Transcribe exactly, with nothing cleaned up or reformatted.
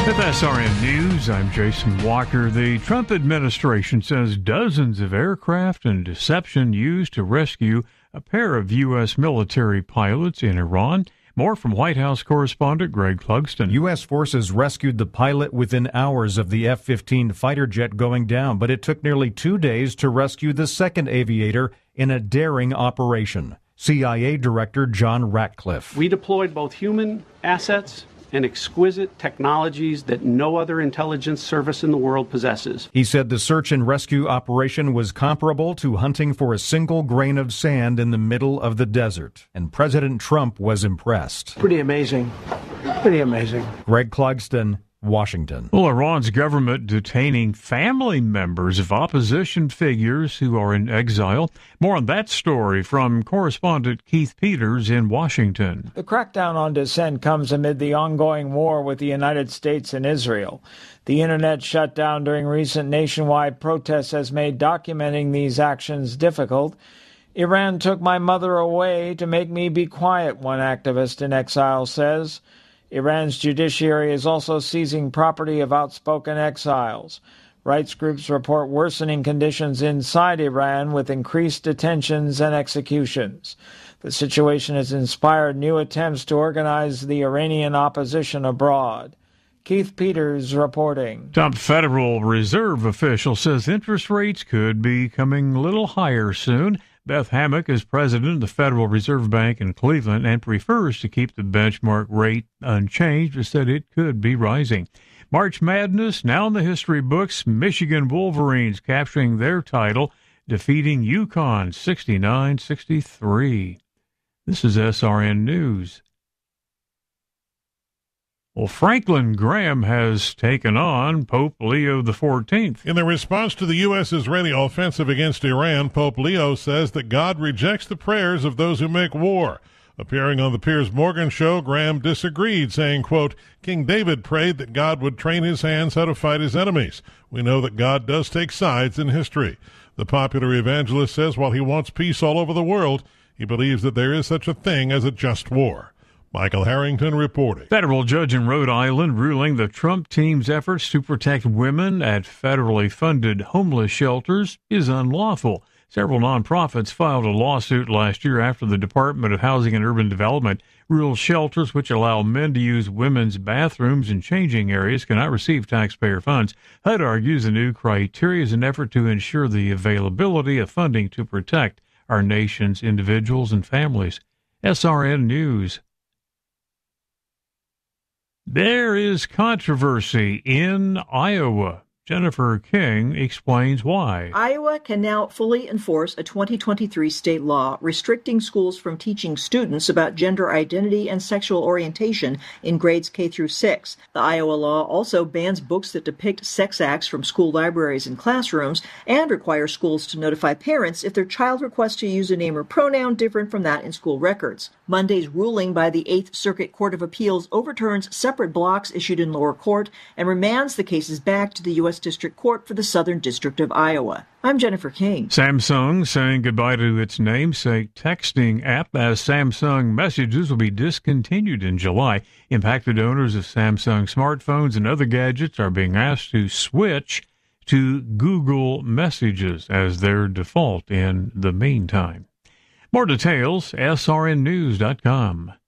With S R N News, I'm Jason Walker. The Trump administration says dozens of aircraft and deception used to rescue a pair of U S military pilots in Iran. More from White House correspondent Greg Clugston. U S forces rescued the pilot within hours of the F fifteen fighter jet going down, but it took nearly two days to rescue the second aviator in a daring operation. C I A Director John Ratcliffe. We deployed both human assets and exquisite technologies that no other intelligence service in the world possesses. He said the search and rescue operation was comparable to hunting for a single grain of sand in the middle of the desert, and President Trump was impressed. Pretty amazing. Pretty amazing. Greg Clugston, Washington. Well, Iran's government detaining family members of opposition figures who are in exile. More on that story from correspondent Keith Peters in Washington. The crackdown on dissent comes amid the ongoing war with the United States and Israel. The internet shutdown during recent nationwide protests has made documenting these actions difficult. Iran took my mother away to make me be quiet, one activist in exile says. Iran's judiciary is also seizing property of outspoken exiles. Rights groups report worsening conditions inside Iran with increased detentions and executions. The situation has inspired new attempts to organize the Iranian opposition abroad. Keith Peters reporting. Top Federal Reserve official says interest rates could be coming a little higher soon. Beth Hammock is president of the Federal Reserve Bank in Cleveland and prefers to keep the benchmark rate unchanged, but said it could be rising. March Madness now in the history books. Michigan Wolverines capturing their title, defeating UConn sixty-nine sixty-three. This is S R N News. Well, Franklin Graham has taken on Pope Leo the fourteenth. In the response to the U S-Israeli offensive against Iran, Pope Leo says that God rejects the prayers of those who make war. Appearing on the Piers Morgan show, Graham disagreed, saying, quote, King David prayed that God would train his hands how to fight his enemies. We know that God does take sides in history. The popular evangelist says while he wants peace all over the world, he believes that there is such a thing as a just war. Michael Harrington reporting. Federal judge in Rhode Island ruling the Trump team's efforts to protect women at federally funded homeless shelters is unlawful. Several nonprofits filed a lawsuit last year after the Department of Housing and Urban Development ruled shelters which allow men to use women's bathrooms and changing areas cannot receive taxpayer funds. H U D argues the new criteria is an effort to ensure the availability of funding to protect our nation's individuals and families. S R N News. There is controversy in Iowa. Jennifer King explains why. Iowa can now fully enforce a twenty twenty-three state law restricting schools from teaching students about gender identity and sexual orientation in grades K through six. The Iowa law also bans books that depict sex acts from school libraries and classrooms and requires schools to notify parents if their child requests to use a name or pronoun different from that in school records. Monday's ruling by the Eighth Circuit Court of Appeals overturns separate blocks issued in lower court and remands the cases back to the U S District Court for the Southern District of Iowa. I'm Jennifer King. Samsung saying goodbye to its namesake texting app as Samsung Messages will be discontinued in July. Impacted owners of Samsung smartphones and other gadgets are being asked to switch to Google Messages as their default in the meantime. More details, S R N news dot com.